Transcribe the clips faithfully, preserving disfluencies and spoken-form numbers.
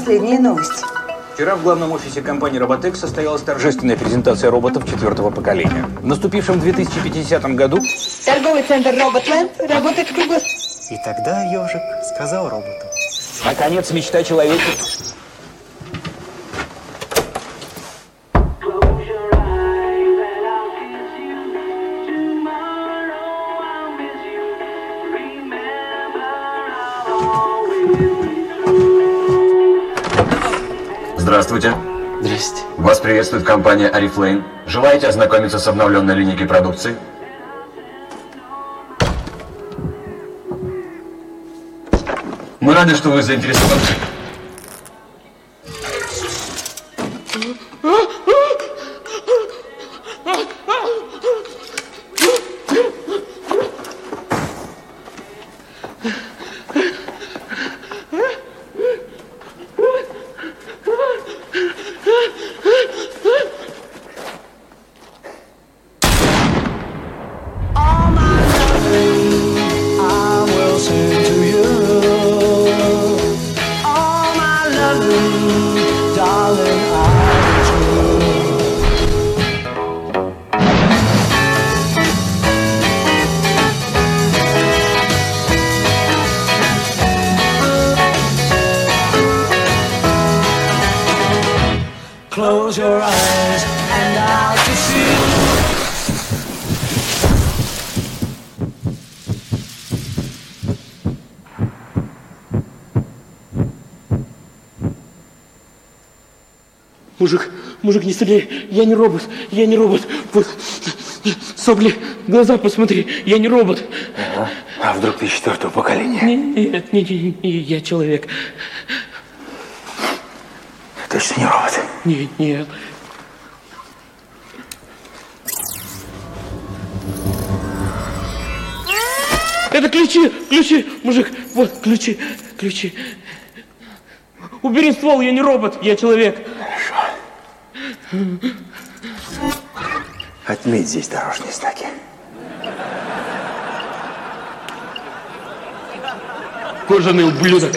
последние новости? Вчера в главном офисе компании Robotex состоялась торжественная презентация роботов четвертого поколения. В наступившем две тысячи пятидесятом году торговый центр Роботленд работает круглосуточно. И тогда ежик сказал роботу: наконец, мечта человека. Здравствуйте. Здрасте. Вас приветствует компания Oriflame. Желаете ознакомиться с обновленной линейкой продукции? Мы рады, что вы заинтересованы. Close your eyes and out to sea. Мужик, мужик, не стреляй, я не робот, я не робот. Вот, сопли, глаза посмотри, я не робот. Ага. А вдруг ты четвертого поколения? Нет, нет, нет, нет, я человек. Точно не робот? Нет, нет. Это ключи, ключи, мужик, вот, ключи, ключи. Убери ствол, я не робот, я человек. Хорошо. Отметь здесь дорожные знаки. Кожаный ублюдок.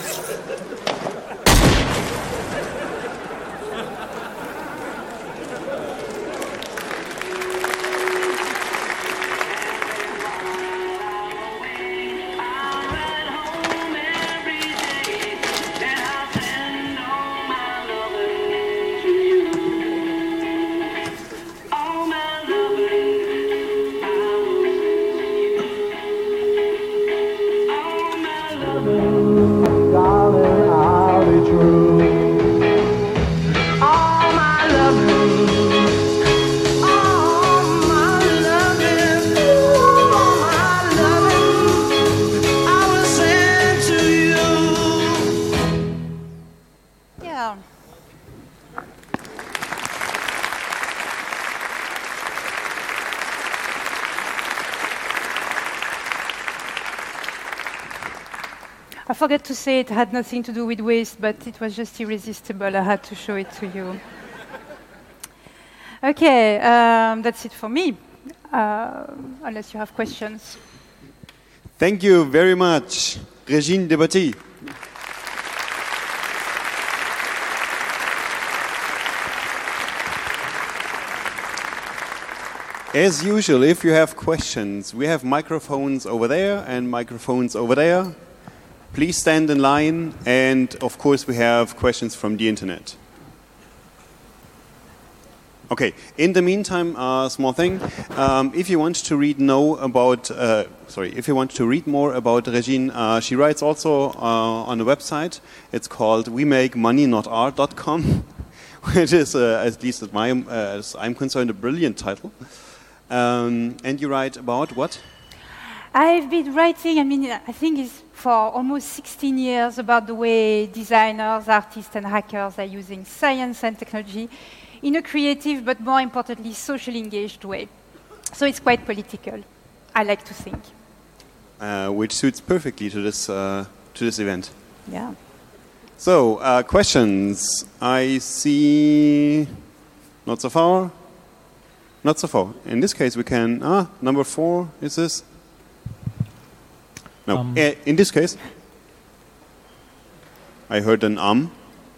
I forgot to say it had nothing to do with waste, but it was just irresistible. I had to show it to you. Okay, um, that's it for me, uh, unless you have questions. Thank you very much, Régine Debatty. As usual, if you have questions, we have microphones over there and microphones over there. Please stand in line, and of course we have questions from the internet. Okay, in the meantime, a uh, small thing. Um, if you want to read know about, uh, sorry, if you want to read more about Régine, uh, she writes also uh, on a website. It's called we make money not art dot com, which is, uh, at least as, my, uh, as I'm concerned, a brilliant title. Um, and you write about what? I've been writing, I mean, I think it's for almost sixteen years about the way designers, artists, and hackers are using science and technology in a creative, but more importantly, socially engaged way. So it's quite political, I like to think. Uh, which suits perfectly to this, uh, to this event. Yeah. So, uh, questions. I see not so far. Not so far. In this case, we can, ah, number four, is this? No, um. uh, in this case, I heard an um.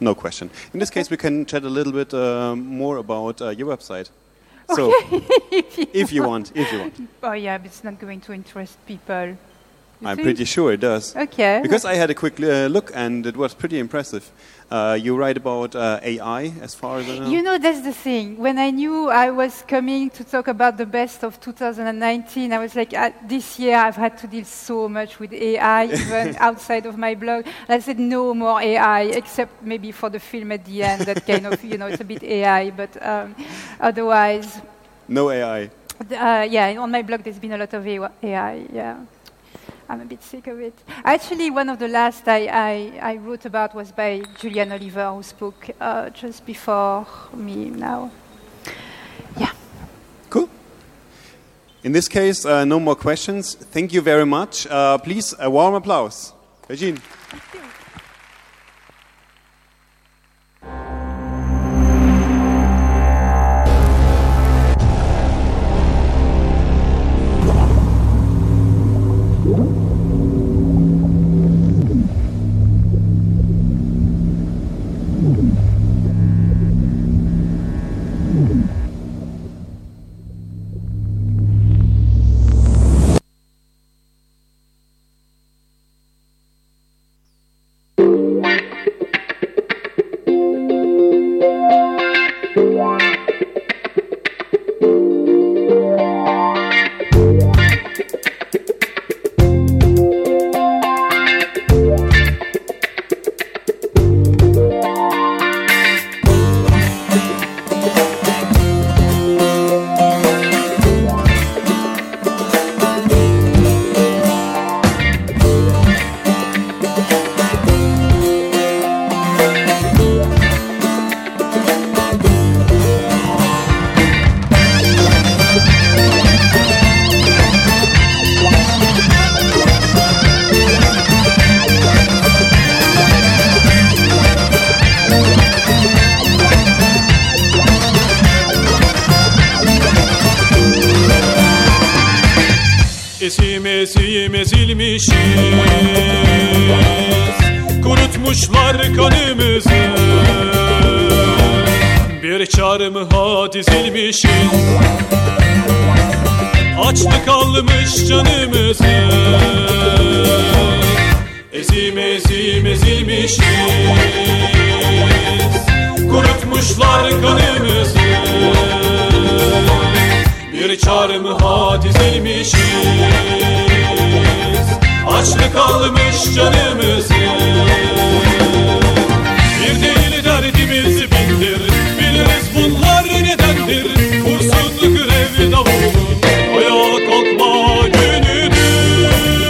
no question. In this case, we can chat a little bit uh, more about uh, your website. Okay. So, if, you if you want, if you want. Oh yeah, but it's not going to interest people. You I'm think? pretty sure it does. Okay. Because I had a quick uh, look and it was pretty impressive. Uh, you write about uh, A I, as far as I know. You know, that's the thing. When I knew I was coming to talk about the best of two thousand nineteen, I was like, uh, this year I've had to deal so much with A I, even outside of my blog. I said, no more A I, except maybe for the film at the end, that kind of, you know, it's a bit A I, but um, otherwise... No A I. Uh, yeah, on my blog there's been a lot of A I, yeah. I'm a bit sick of it. Actually, one of the last I, I, I wrote about was by Julian Oliver, who spoke uh, just before me now. Yeah. Cool. In this case, uh, no more questions. Thank you very much. Uh, please, a warm applause. Regine. Thank you. Esim esim ezilmişiz, kurutmuşlar kanımızı. Bir çarmıha dizilmişiz, açlık almış canımızı. Ezim ezim ezilmişiz, kurutmuşlar kanımızı. Bir çarmıha dizilmişiz, açlık almış canımızı. Bir değil derdimiz bindir, biliriz bunlar nedendir. Vursun grev davulu, ayağa kalkma günüdür.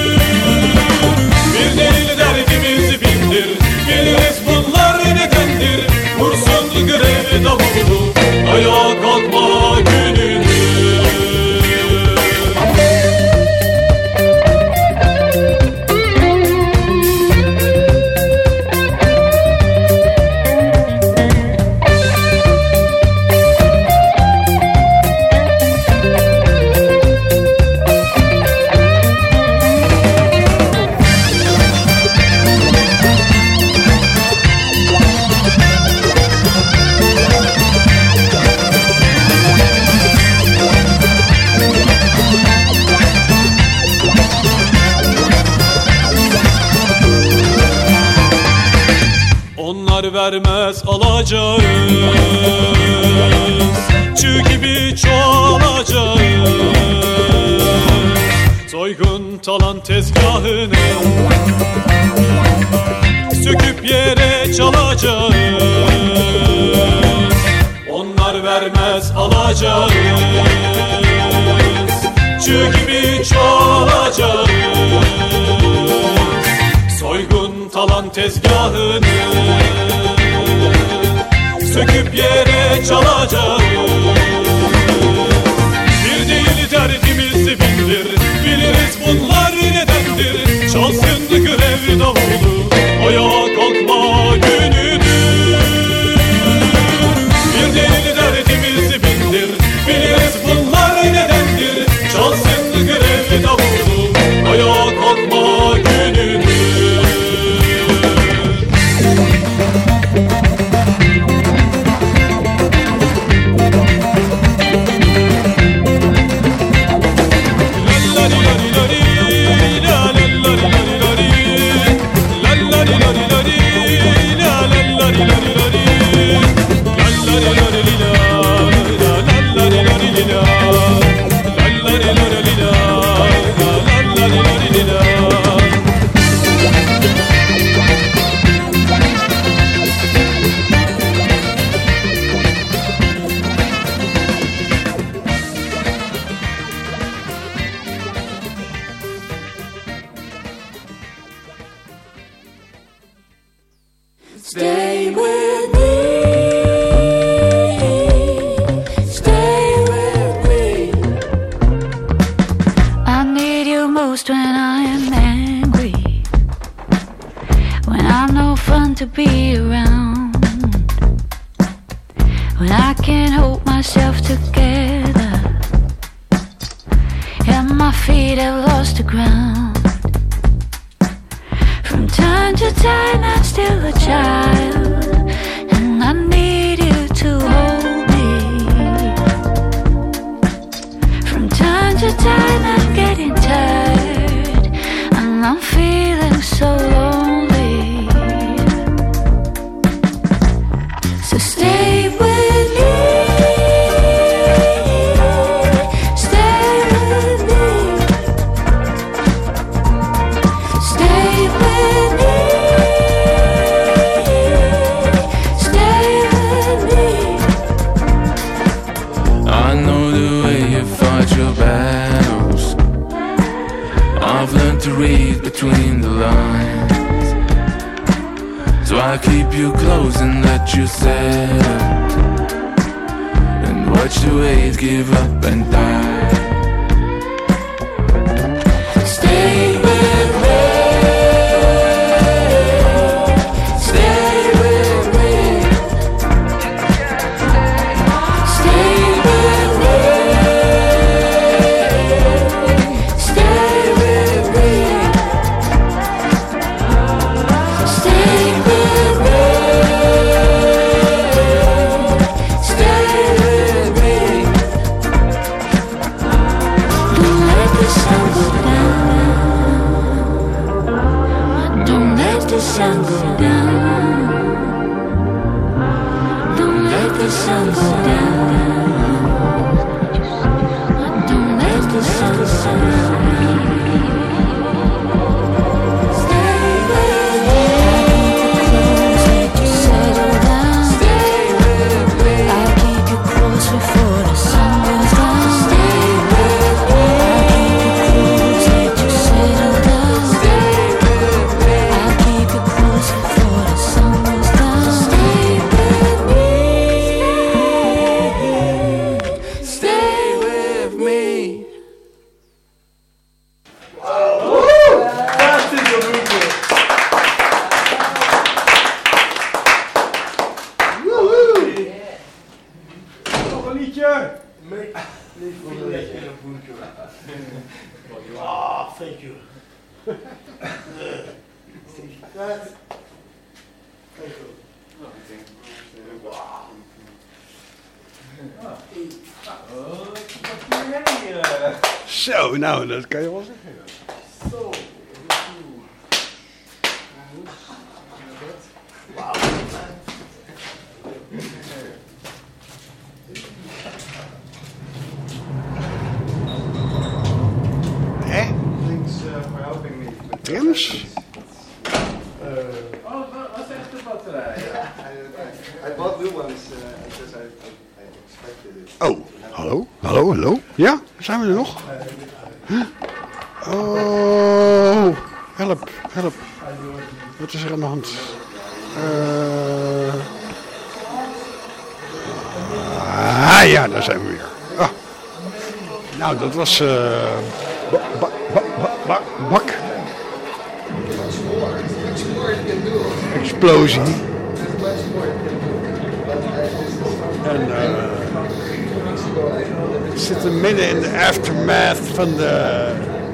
Bir değil derdimiz bindir, biliriz bunlar nedendir. Vursun grev davulu, ayağa kalkma günüdür. Onlar vermez alacağız, çığ gibi çoğalacağız. Soygun talan tezgahını söküp yere çalacağız. Onlar vermez alacağız, çığ gibi çoğalacağız. Soygun talan tezgahını söküp yere çalacağız. Bir değil derdimiz bindir, biliriz bunlar nedendir. Çalsın grev davulu, ayağa kalkma günüdür. Bir değil derdimiz bindir, biliriz bunlar nedendir. Çalsın grev davulu, ayağa kalkma günüdür. Stay with me. Stay with me. I need you most when I am angry, when I'm no fun to be around, when I can't hold myself together and my feet have lost the ground. From time to time I'm still a child, and I need you to hold me. From time to time I'm getting tired, and I'm feeling so lonely. So stay with me. To read between the lines, so I keep you close and let you settle, and watch the waves give up and die. Stay with me. Stay with me. Stay with me. Stay with me. Sun go down. Don't let the sun go down. Don't let the sun go down. Stay with me. I'll keep you close, make you settle down. Stay with me. I'll keep you close before the sun goes down. Stay with me. I'll keep you close, make you settle down. Stay with me. I'll keep you close before the sun goes down. Stay with me. Stay with me. Nog een liedje. Ah, thank you. Zo, nou, dat kan je wel zeggen. Zo. Wauw. Hè? Thanks uh, for helping me. Trims? Uh, oh, wat zegt de batterij? I, I bought new ones uh, because I, I expected it. Oh, hallo, hallo, hallo. Ja, zijn we er nog? Huh? Oh, help, help. Wat is er aan de hand? Uh... Ah ja, daar zijn we weer. Ah. Nou, dat was uh, ba, ba, ba, ba, bak. Explosie. En uh, we zitten midden in de aftermath van de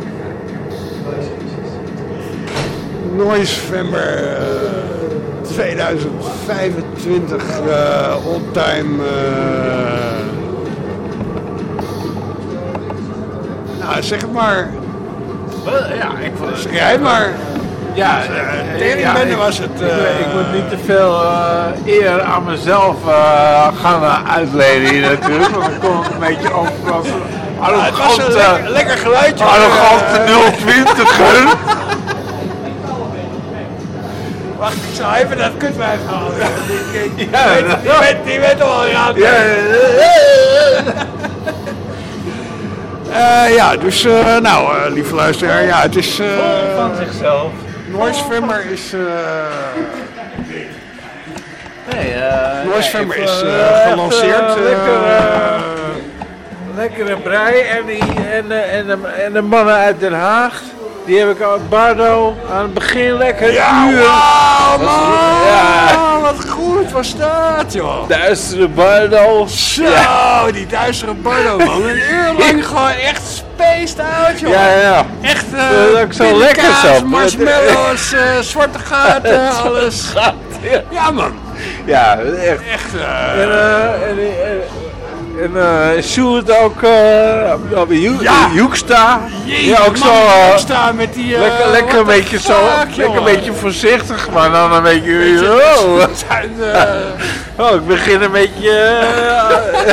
Noisefember uh, tweeduizend vijfentwintig uh, all-time. Uh, nou, zeg het maar. Ja, ik vond het. Zeg jij maar. Ja, uh, Teringbende was het. Uh, ik, ik moet niet te veel uh, eer aan mezelf uh, gaan uh, uitleden hier natuurlijk, want ik kom een beetje over als een arrogante, uh, lekker, lekker geluidje. Arrogante nul twintiger. Wacht, ik zal even dat kutwijf halen. Die, die, ja, die, weet, die, weet, die weet al aan. Ja, uh, ja, dus uh, nou, uh, lieve luisteraar, ja, het is. Uh, van zichzelf. Noisefember is. Uh, Nee, uh, Noise Femmer ja, is uh, uh, gelanceerd. Uh, Uh, lekker, uh, lekkere brei. En, die, en, uh, en, de, en de mannen uit Den Haag, die heb ik al Bardo aan het begin lekker ja, uur. Wow, man! Ja. Wat goed was dat, joh. Duistere Bardo. Zo, ja. die duistere Bardo, man. Een uur lang gewoon echt spaced out, joh. Ja, ja. Echt uh, dat is zo lekker zo. Marshmallows, uh, zwarte gaten, alles. Ja. Ja, man. Ja, echt. Echt, uh, en uh, en, en, en uh, Sjoerd ook, uh, op de ja. Hoekstra. Jee, ja, ook man, zo. Uh, Hoekstra met die. Uh, lekker lekker een beetje zo. Lekker een beetje voorzichtig, maar dan een beetje. beetje oh. Zijn, uh, oh, ik begin een beetje. Uh,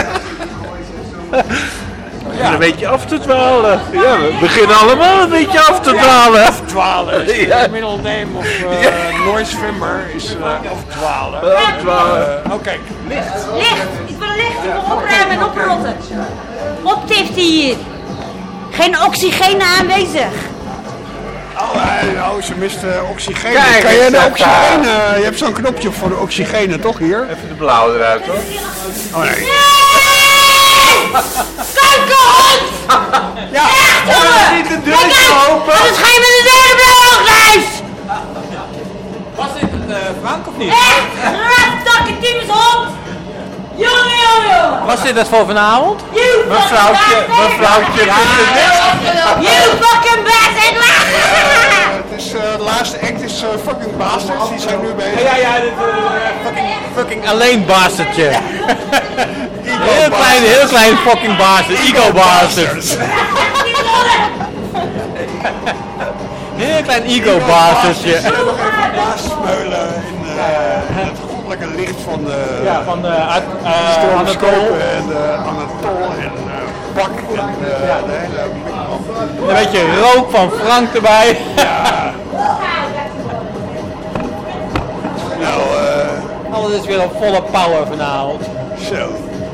Ja. Een beetje af te dwalen. Ja, we beginnen allemaal een beetje af te dwalen. Ja, afdwalen. Ja. Middle name of uh, ja. Noise Femmer is uh, afdwalen. Afdwalen. Uh, oh kijk, licht. Licht! Ik wil licht, ik wil opruimen en oprotten. Optift hier. Geen oxygeen aanwezig. Oh, uh, oh, ze mist uh, oxygeen. Kijk, kan je de oxygeen? Uh, je hebt zo'n knopje voor de oxygenen, toch hier? Even de blauwe eruit, hoor. Oh nee. Kankerhond! Ja, echt, jongen! Niet de deurtje open! Anders ga je met de derde blauwe grijs! Was dit een uh, Frank of niet? Echt! Ratstakken, tyfushond! Jongen, jongen, jongen! Was dit het voor vanavond? Mevrouwtje, mevrouwtje. You fucking bastard! Het is uh, de laatste act is uh, fucking bastards, die zijn nu bezig. Ja, ja, dit uh, fucking, fucking alleen bastardje. Heel klein, heel klein fucking bastard, ego bastard. Heel klein ego bastardje. Ze hebben nog even blaasmeulen in, uh, in het goddelijke licht van de ja, van de uh, stroboscoop en de Anatol en uh, Bak en uh, ja, de hele... Een beetje rook van Frank erbij. Ja. Nou, uh, alles is weer op volle power vanavond. Zo.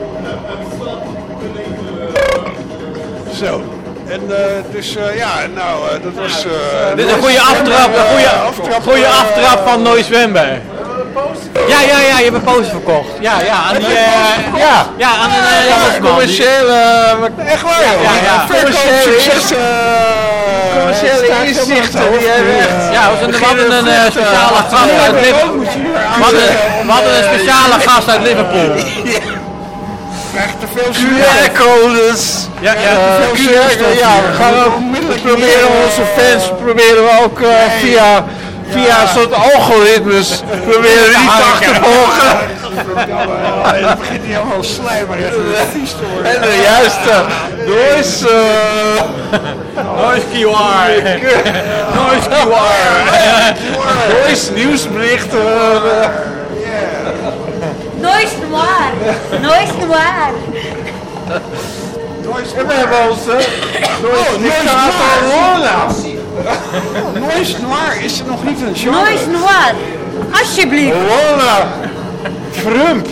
Zo. En uh, dus uh, ja, nou, uh, dat was... Uh, Dit is een goede aftrap, een goede aftrap, goede aftrap van Noise Femmer. Ja, ja, ja, je hebt een poster verkocht. Ja, ja, aan die, uh, ja, ja, aan een uh, ja, commerciële, echt waar, ja, ja, ja. commerciële inzichten, commerciële inzichten, die hebben echt. Ja, we hadden een uh, speciale gast uit Liverpool. We hadden, we hadden een speciale gast uit Liverpool. Krijg te veel Q R-codes. Ja, ja, uh, Q R-codes. Ja, we gaan ook we proberen onze fans proberen we ook uh, via via een soort algoritmes proberen we die te achtervolgen. Het begint hier allemaal slijmerig en vies te worden. En de juiste Noise uh, Noise Q R. Noise Q R. Noise nieuwsberichten. Noise noir. Noise noir. En we hebben ons uh, Noise Nicaragua. Noise noir is er nog niet een genre. Noise noir. Alsjeblieft. Corona. Trump.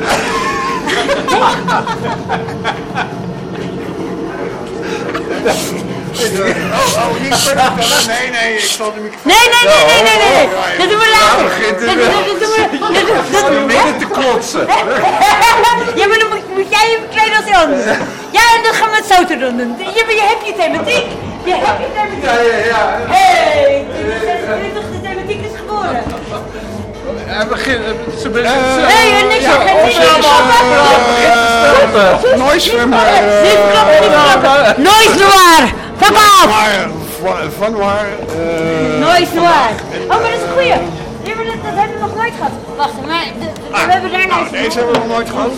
Oh, oh, niet verder. Nee, nee, ik zal de microfoon... Nee, nee, nee, nee, nee, nee. Dat doen we later. Dat doen we... Dat doen we... Midden te klotsen. Ja, maar dan moet, moet jij je kleden als anders. Ja, en dan gaan we het zo te doen. Je, je hebt je thematiek. Je hebt je thematiek. Ja, ja, ja. Hé, de thematiek is geboren. Hij begint... Ze begint... Nee, niks aan. Noise Femmer. Niet klappen, niet klappen. Noise noir. Fuck off. Van waar? Noise noir. Oh, maar dat is een goeie. Ja, maar dat, dat hebben we nog nooit gehad. Wacht, maar de, de, we hebben daarna... Nou, deze hebben we nog nooit gehad.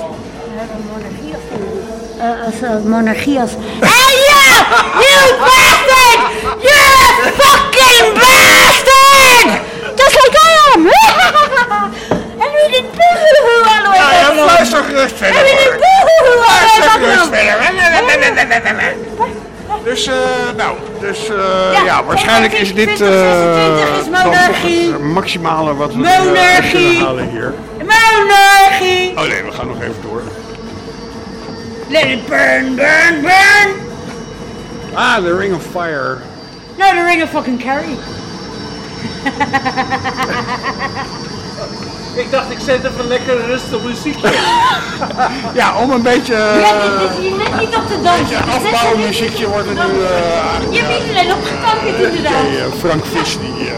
Uh, als uh, monarchie als... Hey, yeah! You bastard! You fucking bastard! Just like I am! En we did boohoo all the way back. Ja, luister gerust verder. En we did boohoo all the way back. Luister gerust verder. Dus, uh, nou, dus, uh, ja, ja, waarschijnlijk is dit uh, tweeduizend zesentwintig is monarchie. het maximale wat we Monarchie. kunnen halen hier. Monarchie! Oh nee, we gaan nog even door. Let it burn, burn, burn! Ah, The Ring of Fire. No, the ring of fucking Carrie. Ik dacht, ik zet even lekker rustig muziekje. Ja, om een beetje... Ja, dit is hier net niet op de dans. Een afbouwmuziekje wordt er nu... Uh, Je bent alleen opgekankerd inderdaad. Okay, uh, Frank Vis die... Uh,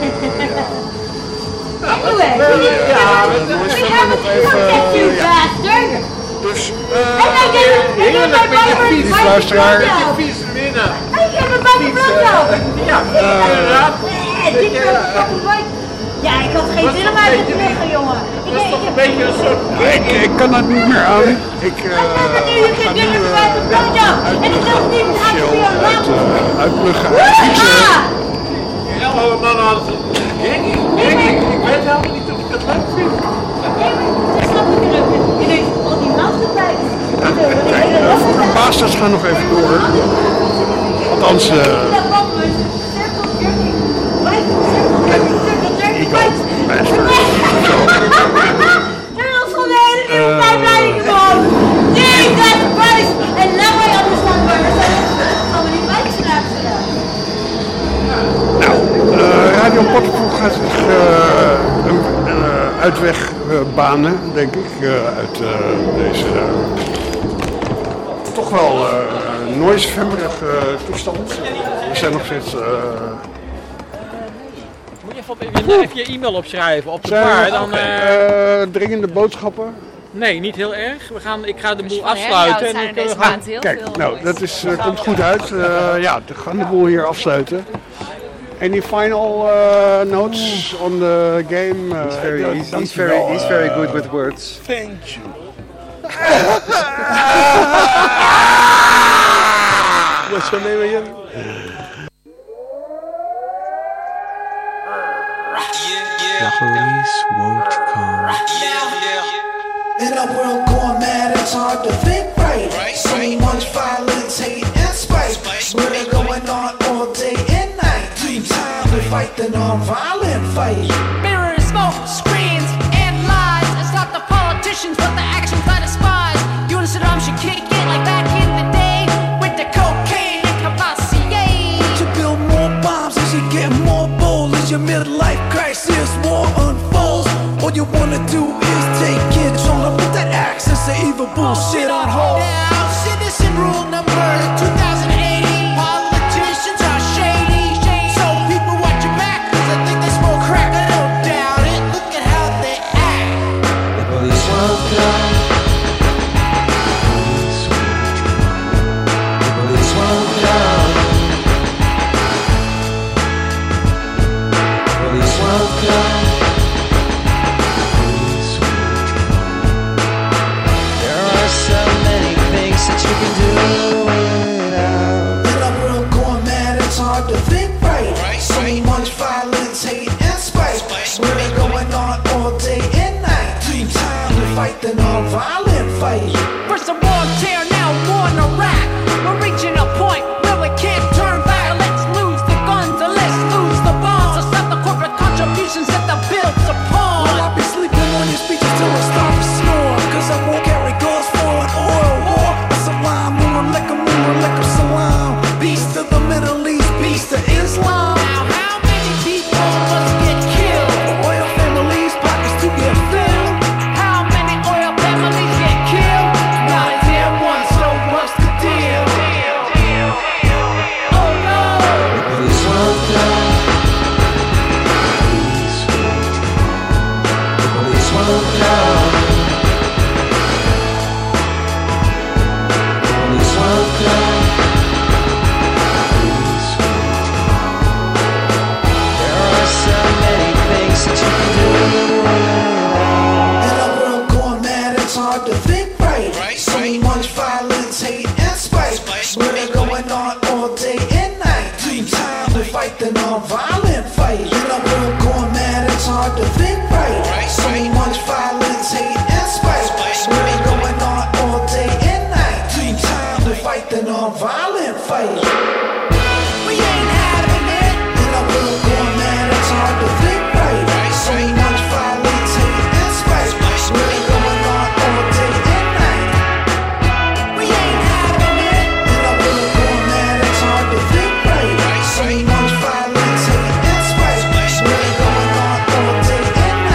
Anyway, we have a contact you, bastard. Dus, uh, en ik heb heerlijk met je fiets, luisteraar. Met je fiets winnen. Ik heb een buiten blauw. Ja, inderdaad. Dit is een fucking bike. Ja, ik had geen zin om uit te liggen, jongen. Dat is toch een beetje een soort... Ik, ik kan dat niet meer aan. Ik uh, ga nu uh, officieel uit, uh, uitpluggen. Ja, maar man had het. Ik, ik, ik, ik weet helemaal niet of ik het leuk vind. Dat snap ik er ook. Je denkt, al die mastertijd. De verbaasders gaan nog even door. Althans... Uh, ik ook. Turtles van de hele nieuwe tijd blijven gewoon. Nee, dat is prijs. En now I understand why we gaan we niet bijgeslagen. Nou, uh, Radio Pottenpoel gaat zich uh, een uh, uitweg uh, banen, denk ik, uh, uit uh, deze uh, toch wel uh, noisevemmerige uh, toestand. We zijn nog steeds... Uh, Moet je even, even je e-mail opschrijven op de paar, dan... Okay. Uh, dringende boodschappen? Nee, niet heel erg. We gaan, ik ga de boel afsluiten. En ik, deze we gaan... maand heel Kijk, veel nou, dat is, uh, komt goed uit. Uh, ja, we gaan de boel hier afsluiten. Any final uh, notes on the game? Uh, he's very, he's, he's very, he's very good with words. Thank you. What's your name again? The police won't come. In a world going mad, it's hard to think right. So much violence, hate, and spite. Murder going on all day and night. Time to fight the non-violent fight. Mirrors, smoke, screens, and lies. And stop the politicians, but the actions I despise. You and Saddam should kick it like back in the day with the cocaine and Cavassier. To build more bombs as you get more bold. As your midlife crisis war unfolds. All you wanna do is take control and put that access to evil bullshit on hold. Now, citizen rule number two thousand eighty. Politicians are shady. So people watch your back, cause I think they smoke crack. I don't doubt it, look at how they act. The police won't come. The police won't come. The police won't come. That you can do without. In a world going mad, it's hard to think right. So much violence, hate, and spite. Murder going on all day and night. Time to fight the non-violent fight. First a war tear, now war in Iraq. We're reaching a point where we can't turn back. Let's lose the guns and let's lose the bombs. Let's stop the corporate contributions that the bill's upon. Well, I'll be sleeping on your speeches till I start to snore. Cause I won't carry guns for an oil war. Salam, moving like a moving like a salam. Beast of the Middle East, beast of Islam. Now how many people must get killed? Oil families, pockets to get filled. How many oil families get killed? Not a damn one, so what's the deal? Oh no! The police won't come. The police won't come. The police won't come. There are so many things that you can do without. In a world going mad, it's hard to think right. So much violence, hate, and spite. Murder going on all day and night. Time to fight the non-violent fight. In a world going mad, it's hard to think right. So much violence, hate, and spite. Murder going on all day and night. Time to fight the non-violent fight. We ain't having it. In a world going mad, it's hard to think right. So much violence, hate, and spite. Murder going on all day and night. We ain't having it. In a world going mad, it's hard to think right. So much violence, hate, and spite. Murder going on all day and night.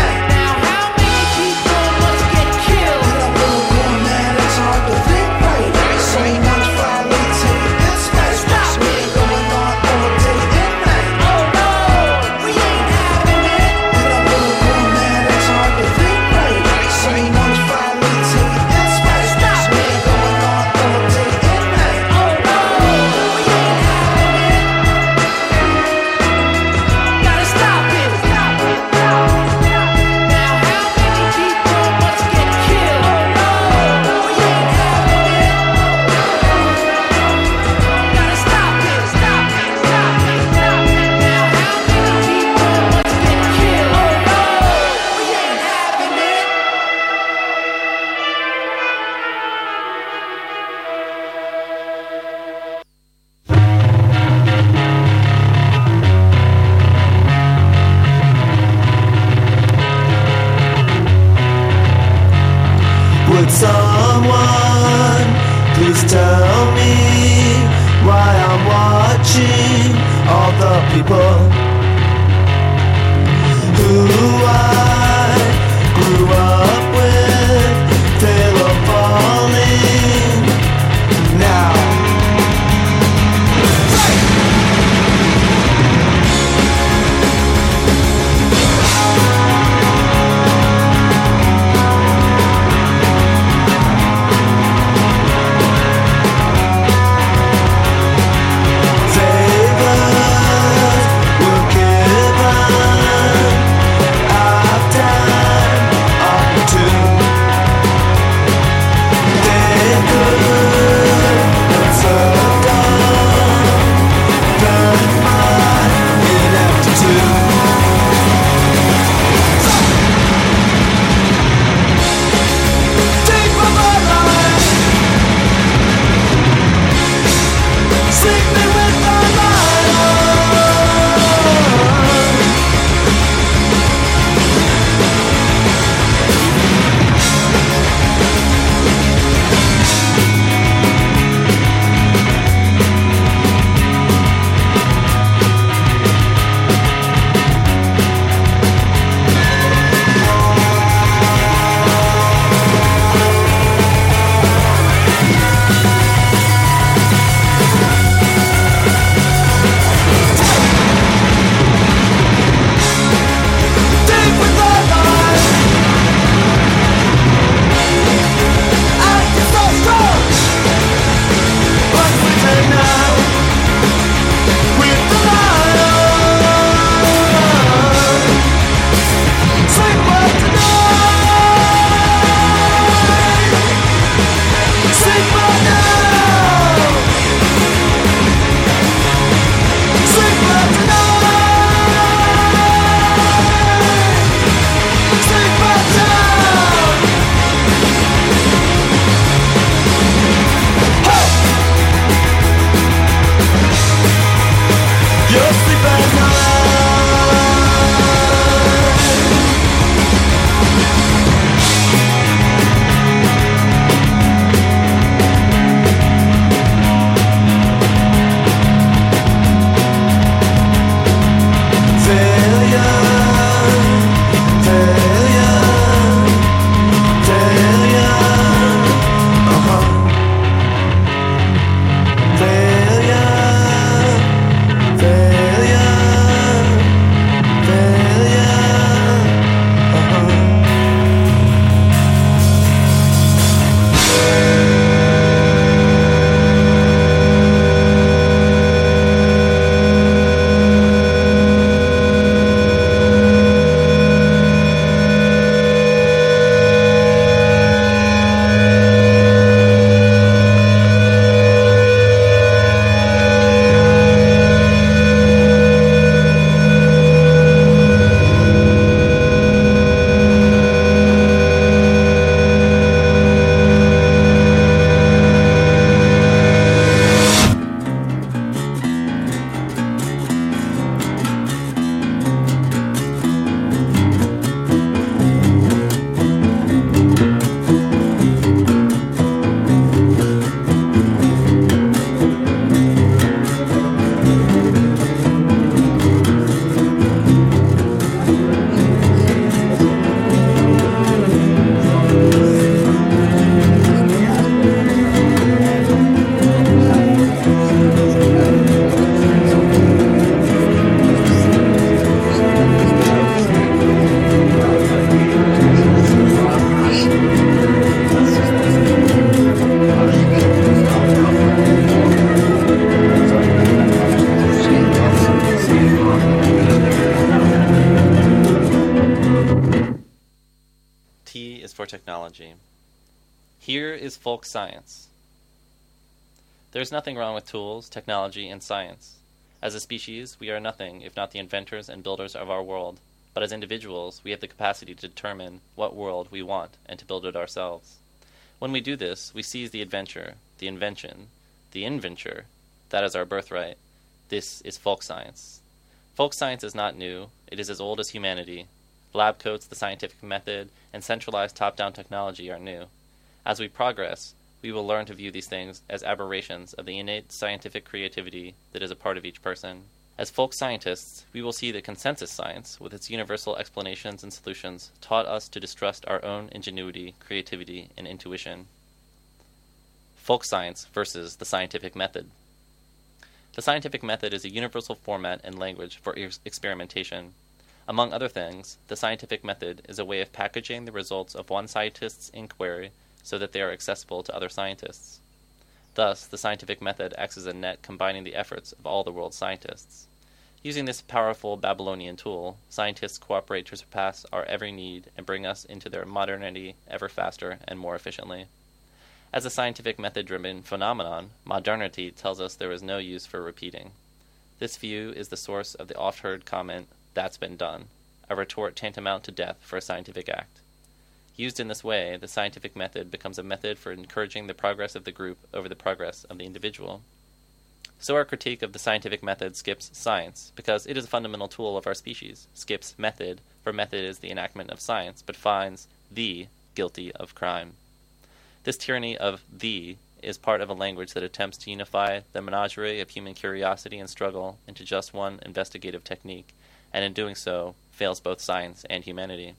for technology. Here is folk science. There's nothing wrong with tools, technology, and science. As a species, we are nothing if not the inventors and builders of our world. But as individuals, we have the capacity to determine what world we want and to build it ourselves. When we do this, we seize the adventure, the invention, the inventure. That is our birthright. This is folk science. Folk science is not new. It is as old as humanity. Lab coats, the scientific method, and centralized top-down technology are new. As we progress, we will learn to view these things as aberrations of the innate scientific creativity that is a part of each person. As folk scientists, we will see that consensus science, with its universal explanations and solutions, taught us to distrust our own ingenuity, creativity, and intuition. Folk science versus the scientific method. The scientific method is a universal format and language for ex- experimentation. Among other things, the scientific method is a way of packaging the results of one scientist's inquiry so that they are accessible to other scientists. Thus, the scientific method acts as a net combining the efforts of all the world's scientists. Using this powerful Babylonian tool, scientists cooperate to surpass our every need and bring us into their modernity ever faster and more efficiently. As a scientific method-driven phenomenon, modernity tells us there is no use for repeating. This view is the source of the oft-heard comment, "That's been done," a retort tantamount to death for a scientific act. Used in this way, the scientific method becomes a method for encouraging the progress of the group over the progress of the individual. So our critique of the scientific method skips science, because it is a fundamental tool of our species, skips method, for method is the enactment of science, but finds the guilty of crime. This tyranny of the is part of a language that attempts to unify the menagerie of human curiosity and struggle into just one investigative technique, and in doing so, fails both science and humanity.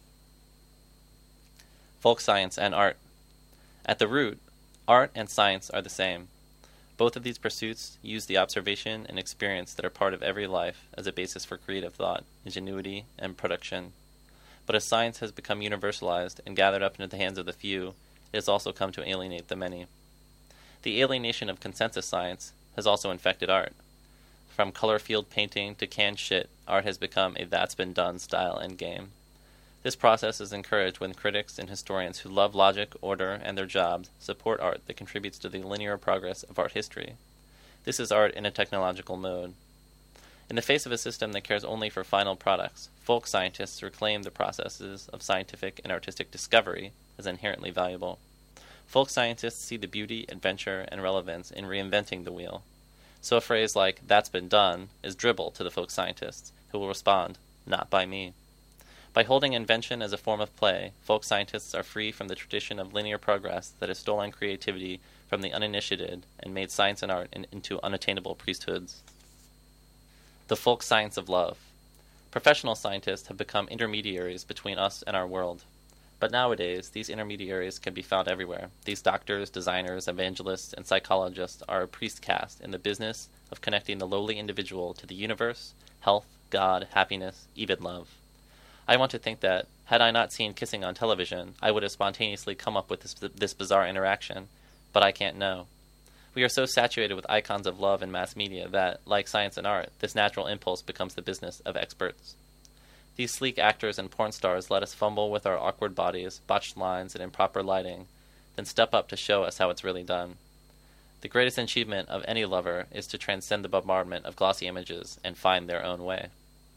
Folk science and art. At the root, art and science are the same. Both of these pursuits use the observation and experience that are part of every life as a basis for creative thought, ingenuity, and production. But as science has become universalized and gathered up into the hands of the few, it has also come to alienate the many. The alienation of consensus science has also infected art. From color-field painting to canned shit, art has become a that's-been-done style and game. This process is encouraged when critics and historians who love logic, order, and their jobs support art that contributes to the linear progress of art history. This is art in a technological mode. In the face of a system that cares only for final products, folk scientists reclaim the processes of scientific and artistic discovery as inherently valuable. Folk scientists see the beauty, adventure, and relevance in reinventing the wheel. So a phrase like, "that's been done," is dribble to the folk scientists, who will respond, "not by me." By holding invention as a form of play, folk scientists are free from the tradition of linear progress that has stolen creativity from the uninitiated and made science and art in, into unattainable priesthoods. The folk science of love. Professional scientists have become intermediaries between us and our world. But nowadays, these intermediaries can be found everywhere. These doctors, designers, evangelists, and psychologists are a priest caste in the business of connecting the lowly individual to the universe, health, God, happiness, even love. I want to think that, had I not seen kissing on television, I would have spontaneously come up with this, this bizarre interaction, but I can't know. We are so saturated with icons of love in mass media that, like science and art, this natural impulse becomes the business of experts. These sleek actors and porn stars let us fumble with our awkward bodies, botched lines, and improper lighting, then step up to show us how it's really done. The greatest achievement of any lover is to transcend the bombardment of glossy images and find their own way.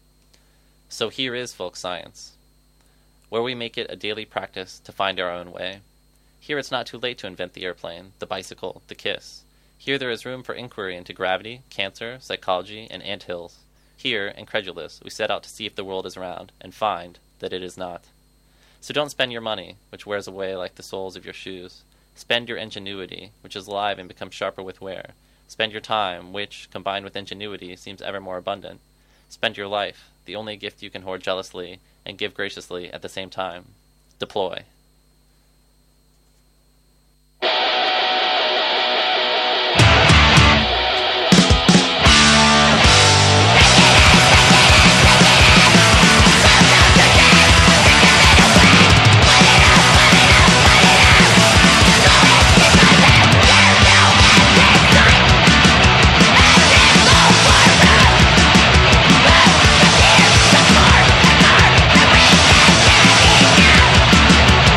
So here is folk science, where we make it a daily practice to find our own way. Here it's not too late to invent the airplane, the bicycle, the kiss. Here there is room for inquiry into gravity, cancer, psychology, and anthills. Here, incredulous, we set out to see if the world is round, and find that it is not. So don't spend your money, which wears away like the soles of your shoes. Spend your ingenuity, which is alive and becomes sharper with wear. Spend your time, which, combined with ingenuity, seems ever more abundant. Spend your life, the only gift you can hoard jealously and give graciously at the same time. Deploy. We'll be right back.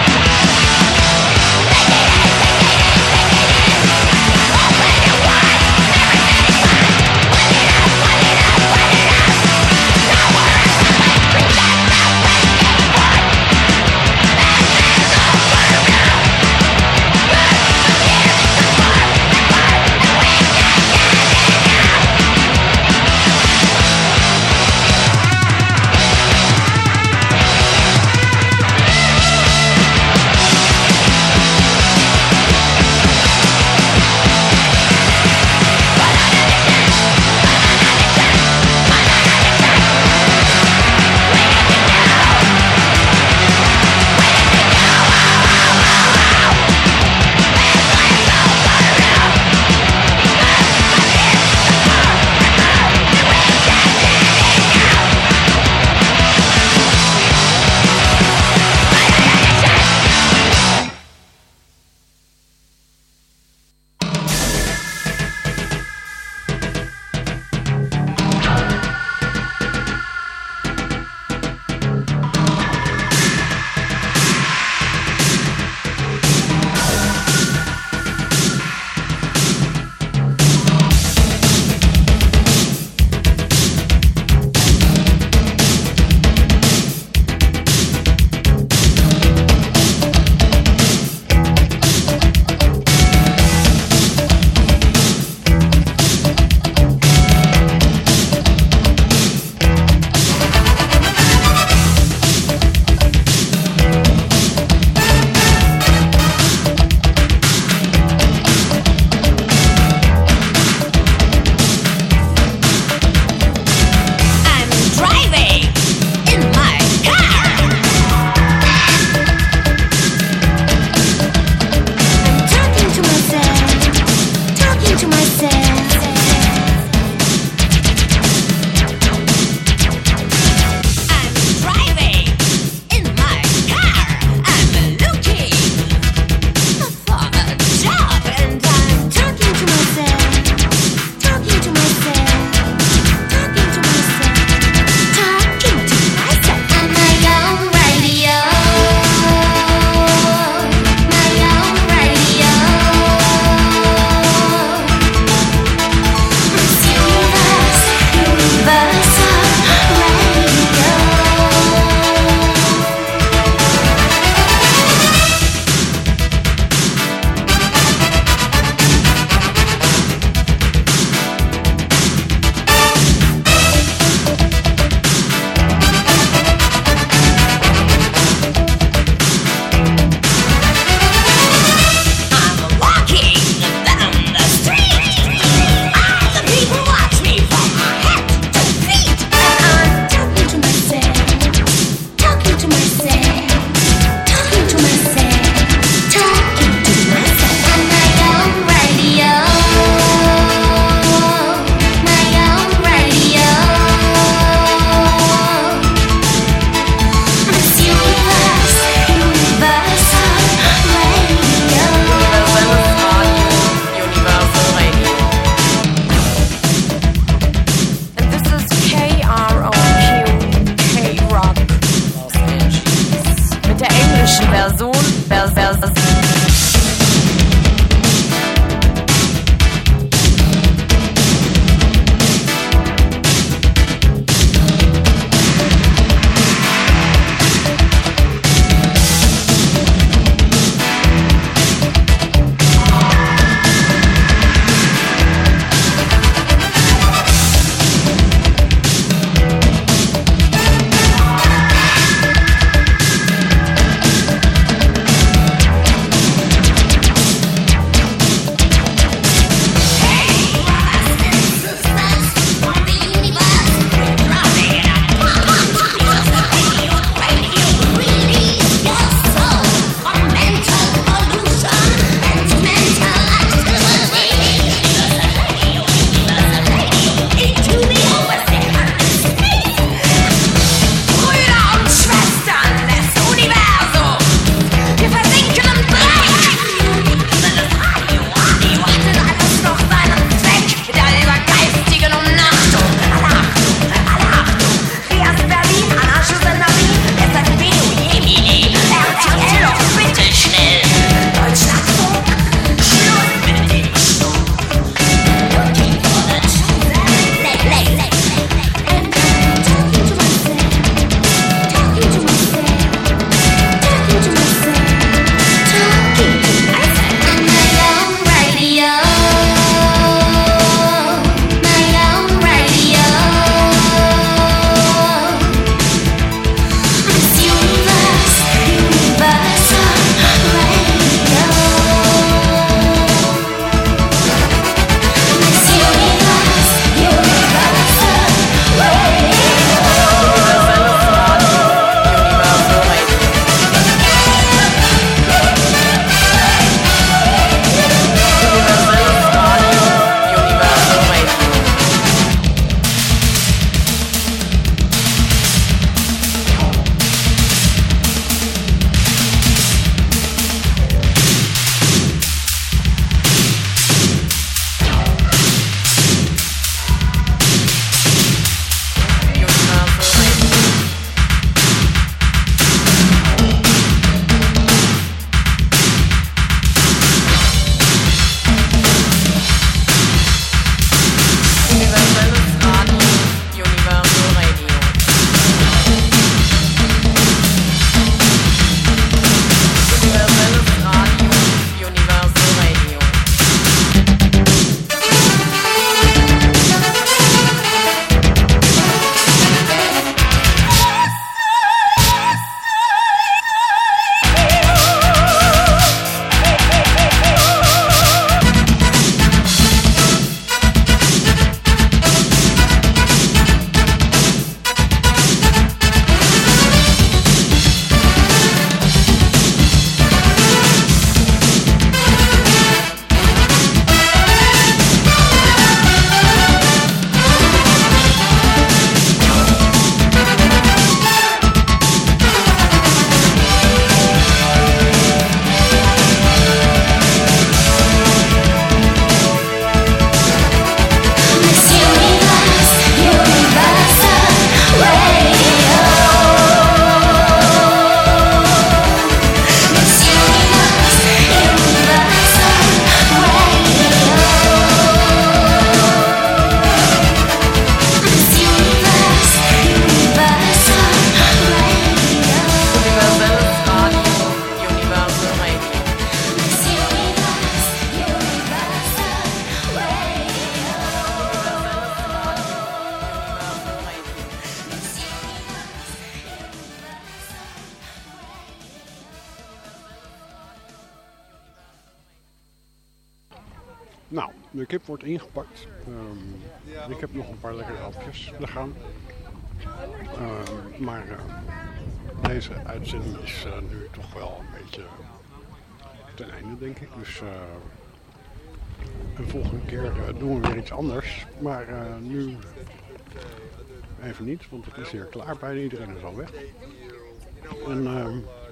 Nou, de kip wordt ingepakt. Um, ik heb nog een paar lekkere hapjes liggen. Uh, maar uh, deze uitzending is uh, nu toch wel een beetje ten einde, denk ik. Dus uh, een volgende keer uh, doen we weer iets anders. Maar uh, nu even niet, want het is hier klaar. Bijna iedereen is al weg. En uh,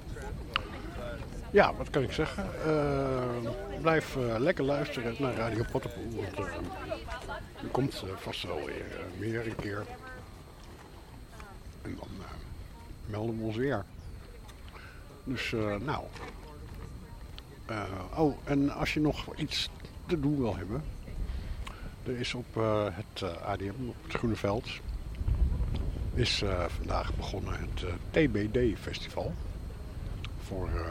ja, wat kan ik zeggen? Uh, blijf uh, lekker luisteren naar Radio Potterpoel. Want uh, er komt uh, vast wel weer uh, meer een keer. En dan uh, melden we ons weer. Dus uh, nou. Uh, oh, en als je nog iets te doen wil hebben. Er is op uh, het uh, A D M, op het Groene Veld. Is uh, vandaag begonnen het uh, T B D festival. Voor uh,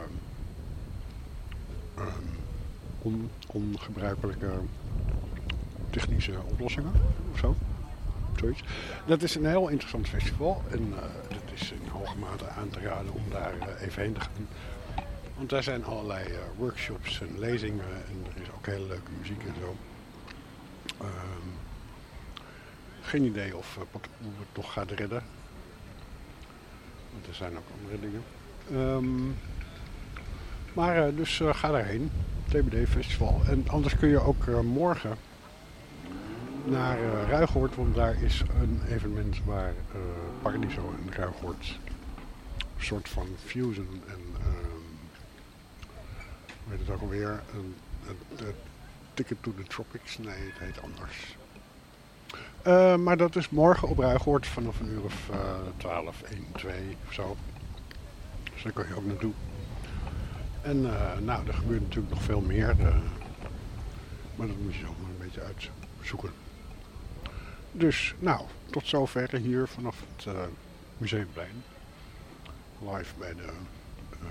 um, on, ongebruikelijke technische oplossingen of zo. Zoiets. Dat is een heel interessant festival en uh, het is in hoge mate aan te raden om daar uh, even heen te gaan. Want daar zijn allerlei uh, workshops en lezingen en er is ook hele leuke muziek en zo. Um, geen idee of uh, Potterpoel het nog gaat redden. Want er zijn ook andere dingen. Um, maar uh, dus uh, ga daarheen. T B D Festival. En anders kun je ook uh, morgen naar uh, Ruigoord, want daar is een evenement waar uh, Paradiso en Ruigoord een soort van fusion en um, hoe heet het ook alweer? Een, een, een Ticket to the Tropics? Nee, het heet anders. Uh, maar dat is morgen op Ruigoord vanaf een uur of uh, twaalf, één, twee of zo. Dus daar kan je ook naartoe. En uh, nou, er gebeurt natuurlijk nog veel meer. Uh, maar dat moet je ook maar een beetje uitzoeken. Dus, nou, tot zover hier vanaf het uh, Museumplein. Live bij de, uh,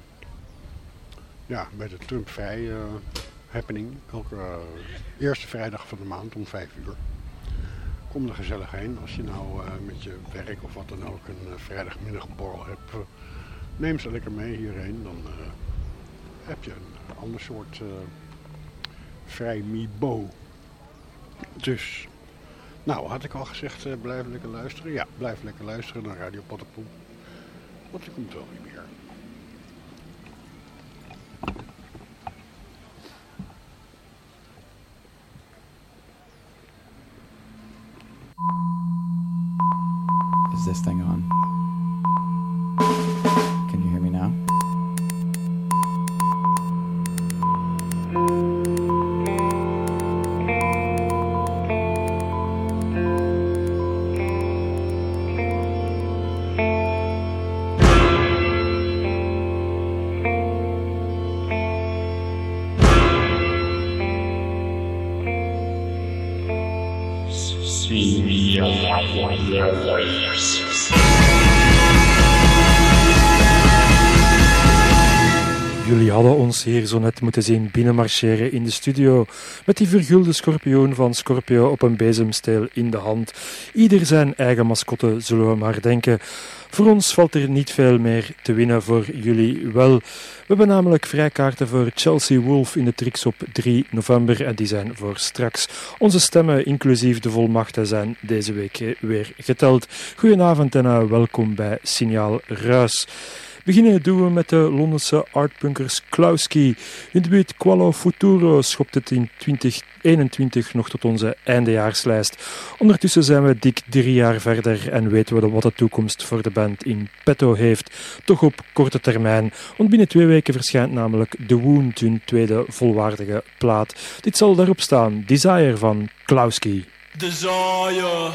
ja, bij de Trump Vrij uh, happening. Elke uh, eerste vrijdag van de maand om vijf uur. Kom er gezellig heen. Als je nou uh, met je werk of wat dan ook een uh, vrijdagmiddagborrel hebt. Uh, neem ze lekker mee hierheen. Dan uh, heb je een ander soort uh, vrij mibo. Dus, nou had ik al gezegd, uh, blijf lekker luisteren. Ja, blijf lekker luisteren naar Radio Potterpoel. Want er komt wel weer meer. Is this thing on? Can you hear me now? Jullie hadden ons hier zo net moeten zien binnenmarcheren in de studio met die vergulde schorpioen van Scorpio op een bezemsteel in de hand. Ieder zijn eigen mascotte, zullen we maar denken. Voor ons valt er niet veel meer te winnen, voor jullie wel. We hebben namelijk vrijkaarten voor Chelsea Wolf in de Trix op drie november en die zijn voor straks. Onze stemmen, inclusief de volmachten, zijn deze week weer geteld. Goedenavond en uh, welkom bij Signaal Ruis. Beginnen doen we met de Londense artpunkers Klauski. Hun debuut Qualo Futuro schopt het in twintig eenentwintig nog tot onze eindejaarslijst. Ondertussen zijn we dik drie jaar verder en weten we wat de toekomst voor de band in petto heeft. Toch op korte termijn, want binnen twee weken verschijnt namelijk The Wound, hun tweede volwaardige plaat. Dit zal daarop staan, Desire van Klauski. Desire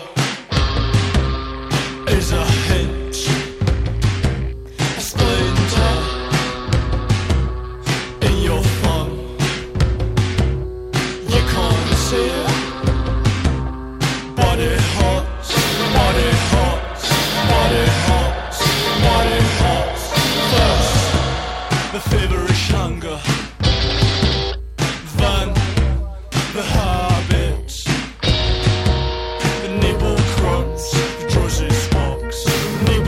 is a hint, a splinter in your thumb. You can't see it, but it hurts, but it hurts, but it hurts, but it hurts. First, the feverish hunger, then the habits, the nibble crunch, the drowsy sparks, nibble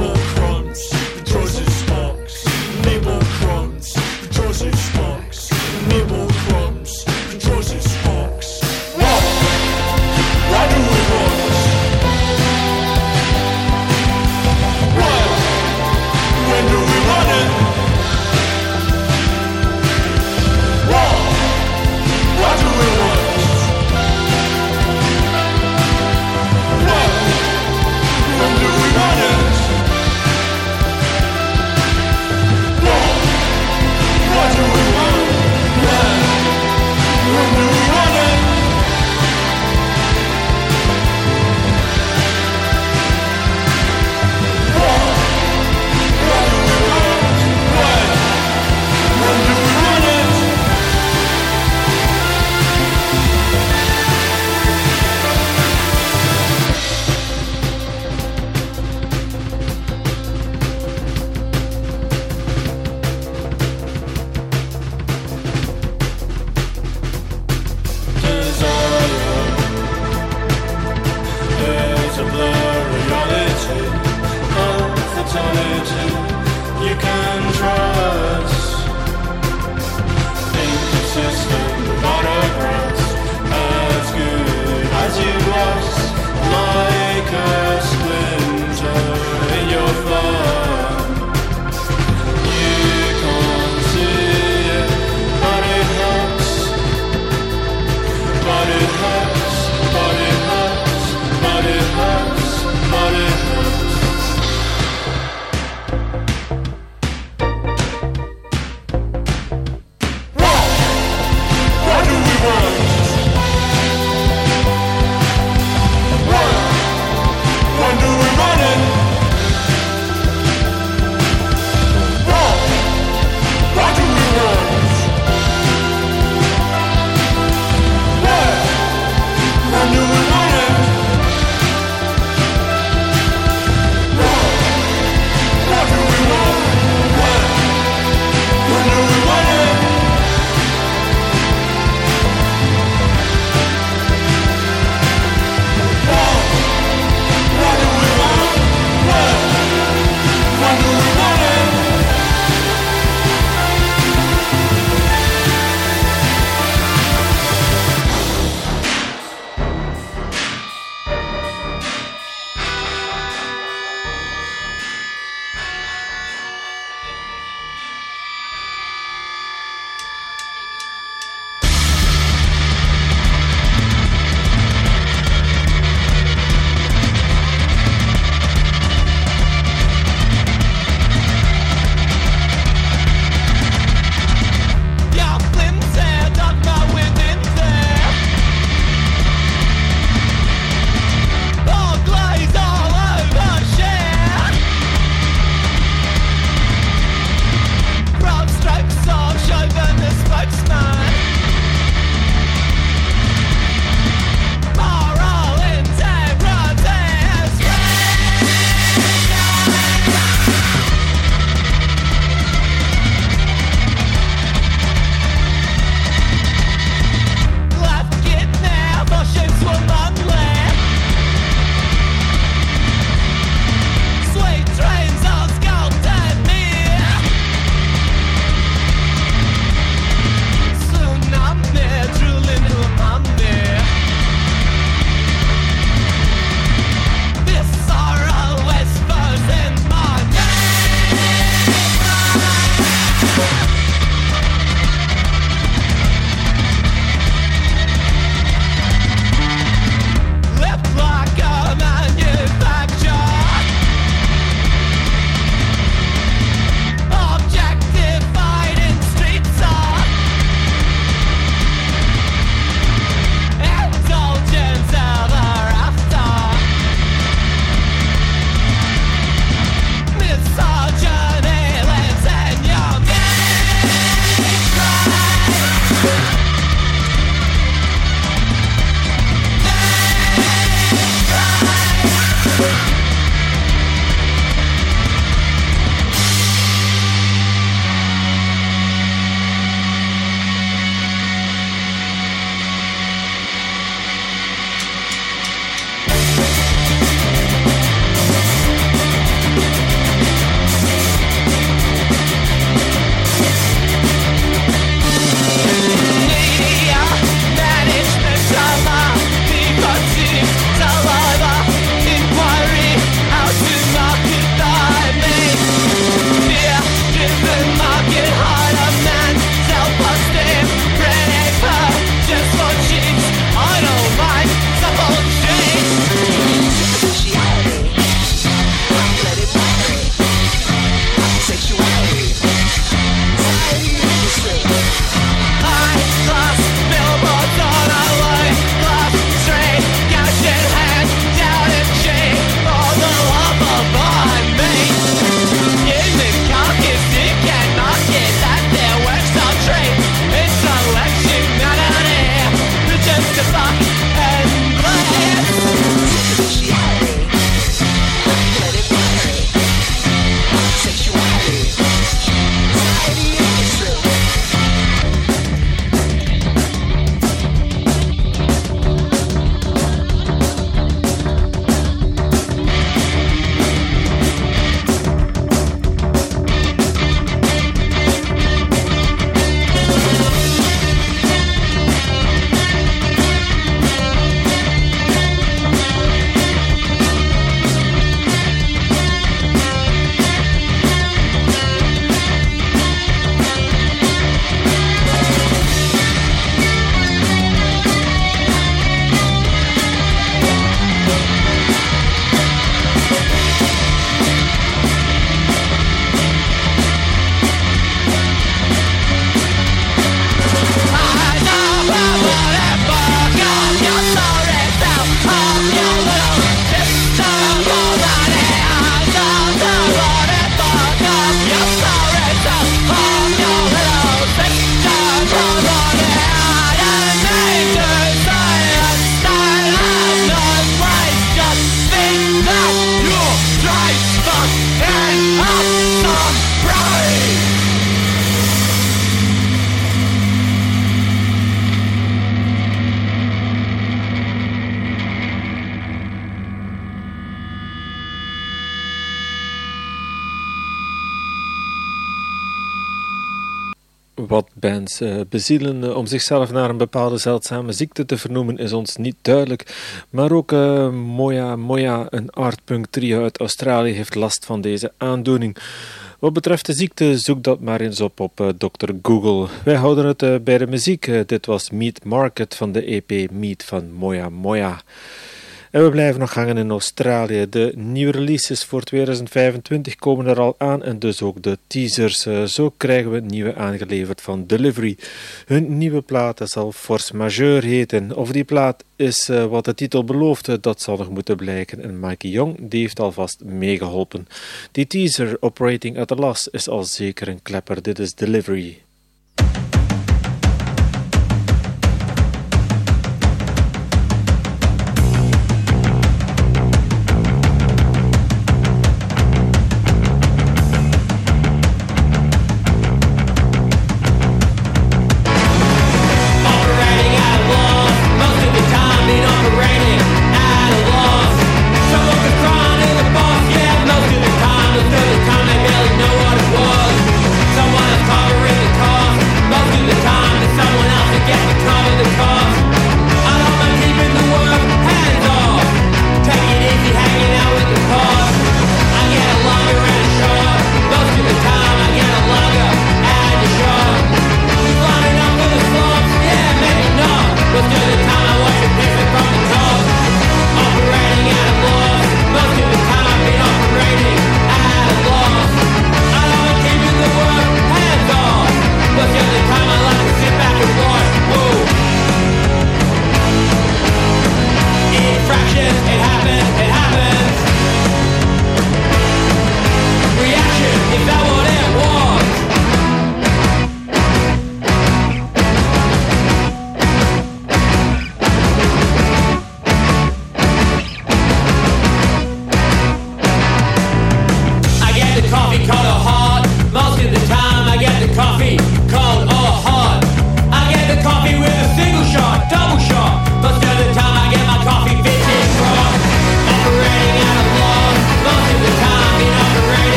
Wat bands uh, bezielen uh, om zichzelf naar een bepaalde zeldzame ziekte te vernoemen is ons niet duidelijk. Maar ook uh, Moya Moya, een artpunk trio uit Australië, heeft last van deze aandoening. Wat betreft de ziekte, zoek dat maar eens op op uh, dokter Google. Wij houden het uh, bij de muziek. Uh, dit was Meat Market van de E P Meat van Moya Moya. En we blijven nog hangen in Australië. De nieuwe releases voor tweeduizend vijfentwintig komen er al aan en dus ook de teasers. Uh, zo krijgen we nieuwe aangeleverd van Delivery. Hun nieuwe plaat zal Force Majeure heten. Of die plaat is uh, wat de titel beloofde, dat zal nog moeten blijken. En Mikey Young die heeft alvast meegeholpen. Die teaser, Operating at a Loss, is al zeker een klepper. Dit is Delivery.